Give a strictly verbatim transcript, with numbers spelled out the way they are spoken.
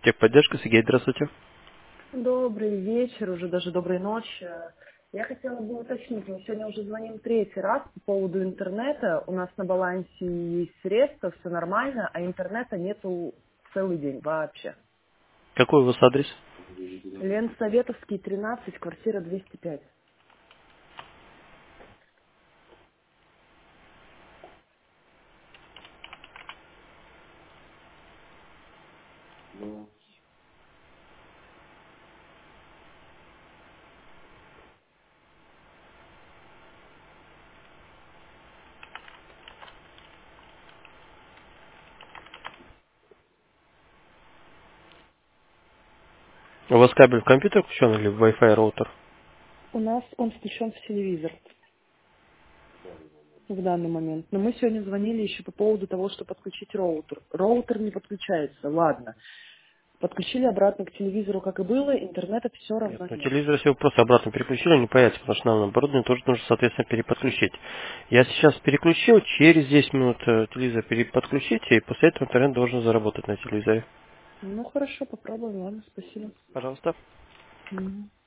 Техподдержка, Сергей, здравствуйте. Добрый вечер, уже даже доброй ночи. Я хотела бы уточнить, мы сегодня уже звоним третий раз по поводу интернета. У нас на балансе есть средства, все нормально, а интернета нету целый день вообще. Какой у вас адрес? Ленсоветовский, тринадцать, квартира двести пять. У вас кабель в компьютер включен или в Wi-Fi роутер? У нас он включен в телевизор в данный момент. Но мы сегодня звонили еще по поводу того, что подключить роутер. Роутер не подключается, ладно. Подключили обратно к телевизору, как и было, интернета все Нет, равно ну нет. телевизор, если вы просто обратно переключили, не появится, потому что нам оборудование тоже нужно, соответственно, переподключить. Я сейчас переключил, через десять минут э, телевизор переподключите, и после этого интернет должен заработать на телевизоре. Ну хорошо, попробуем, ладно, спасибо. Пожалуйста. Мгм.